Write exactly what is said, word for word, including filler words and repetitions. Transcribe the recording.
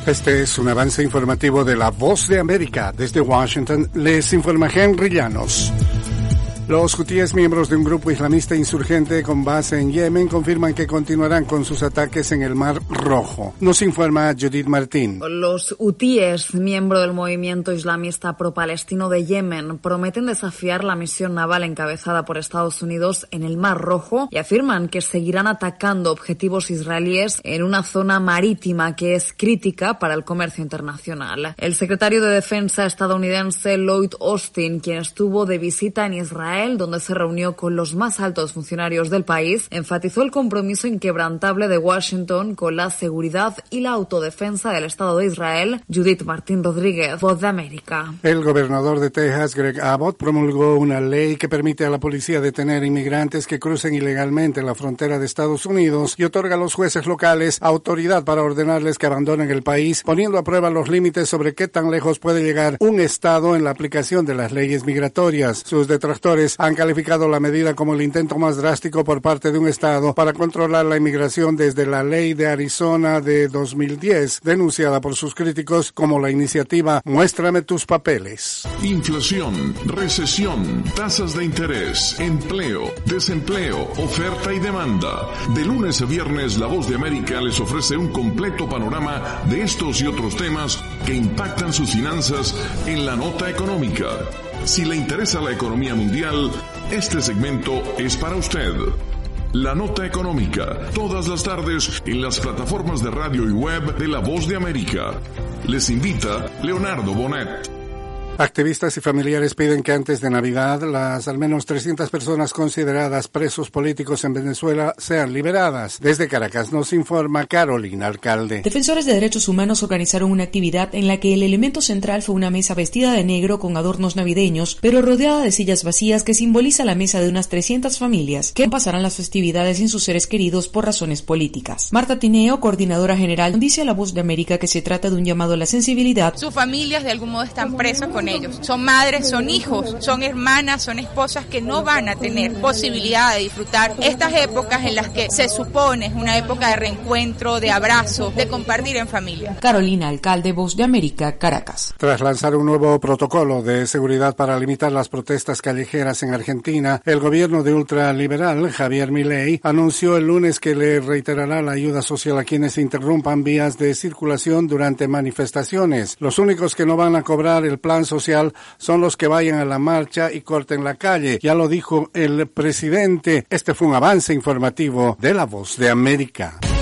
Este es un avance informativo de La Voz de América. Desde Washington les informa Henry Llanos. Los hutíes, miembros de un grupo islamista insurgente con base en Yemen, confirman que continuarán con sus ataques en el Mar Rojo. Nos informa Judith Martín. Los hutíes, miembro del movimiento islamista pro-palestino de Yemen, prometen desafiar la misión naval encabezada por Estados Unidos en el Mar Rojo y afirman que seguirán atacando objetivos israelíes en una zona marítima que es crítica para el comercio internacional. El secretario de Defensa estadounidense Lloyd Austin, quien estuvo de visita en Israel, donde se reunió con los más altos funcionarios del país, enfatizó el compromiso inquebrantable de Washington con la seguridad y la autodefensa del Estado de Israel. Judith Martín Rodríguez, Voz de América. El gobernador de Texas, Greg Abbott, promulgó una ley que permite a la policía detener inmigrantes que crucen ilegalmente la frontera de Estados Unidos y otorga a los jueces locales autoridad para ordenarles que abandonen el país, poniendo a prueba los límites sobre qué tan lejos puede llegar un Estado en la aplicación de las leyes migratorias. Sus detractores han calificado la medida como el intento más drástico por parte de un Estado para controlar la inmigración desde la ley de Arizona de dos mil diez, denunciada por sus críticos como la iniciativa Muéstrame tus papeles. Inflación, recesión, tasas de interés, empleo, desempleo, oferta y demanda. De lunes a viernes, La Voz de América les ofrece un completo panorama de estos y otros temas que impactan sus finanzas en la nota económica. Si le interesa la economía mundial, este segmento es para usted. La Nota Económica, todas las tardes en las plataformas de radio y web de La Voz de América. Les invita Leonardo Bonet. Activistas y familiares piden que antes de Navidad las al menos trescientas personas consideradas presos políticos en Venezuela sean liberadas. Desde Caracas nos informa Carolina Alcalde. Defensores de derechos humanos organizaron una actividad en la que el elemento central fue una mesa vestida de negro con adornos navideños, pero rodeada de sillas vacías que simboliza la mesa de unas trescientas familias que pasarán las festividades sin sus seres queridos por razones políticas. Marta Tineo, coordinadora general, dice a La Voz de América que se trata de un llamado a la sensibilidad. Sus familias de algún modo están presas con ellos. Son madres, son hijos, son hermanas, son esposas que no van a tener posibilidad de disfrutar estas épocas en las que se supone es una época de reencuentro, de abrazo, de compartir en familia. Carolina Alcalde, Voz de América, Caracas. Tras lanzar un nuevo protocolo de seguridad para limitar las protestas callejeras en Argentina, el gobierno de ultraliberal Javier Milei anunció el lunes que le reiterará la ayuda social a quienes interrumpan vías de circulación durante manifestaciones. Los únicos que no van a cobrar el plan social son los que vayan a la marcha y corten la calle. Ya lo dijo el presidente. Este fue un avance informativo de La Voz de América.